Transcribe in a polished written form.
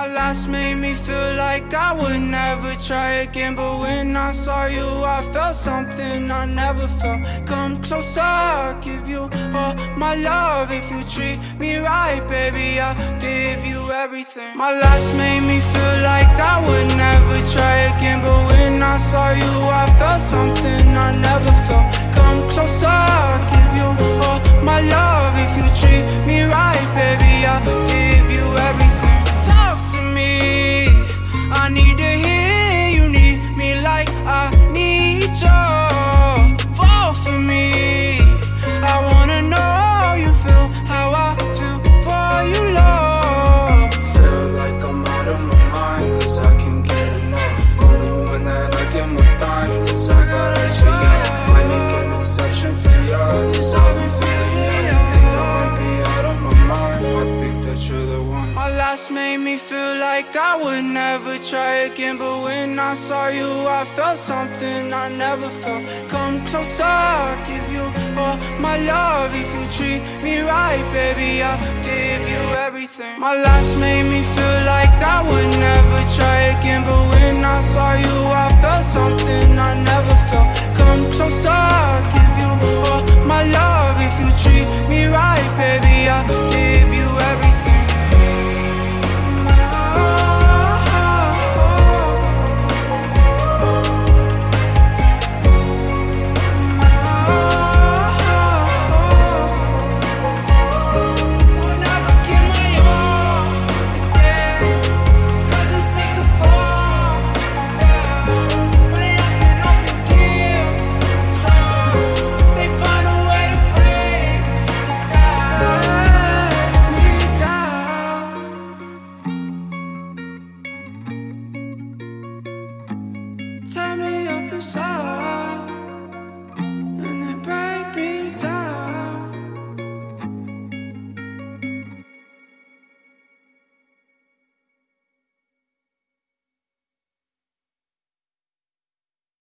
My last made me feel like I would never try again, but when I saw you, I felt something I never felt. Come closer, I'll give you all my love. If you treat me right, baby, I'll give you everything. My last made me feel like I would never try again, but when I saw you, I felt something I never felt. Come closer, I'll give you all my love. If you treat me right, baby, I'll give you everything. Talk to me, I need to hear you need me like I need you. Fall for me, I wanna know you feel how I feel for you, love. Feel like I'm out of my mind, cause I can't get enough. Only one that I get my time, cause I got eyes for you. Might make an exception for you, cause I've been feeling you. You think I might be out of my mind, I think that you're the one. My last made me feel like I would never try again, but when I saw you, I felt something I never felt. Come closer, I'll give you all my love. If you treat me right, baby, I'll give you everything. My last made me feel like I would never try again, but when I saw you, I felt something I never felt. Come closer, I'll give you all my love. If you treat me right, baby, I'll give you everything. Tear me up inside.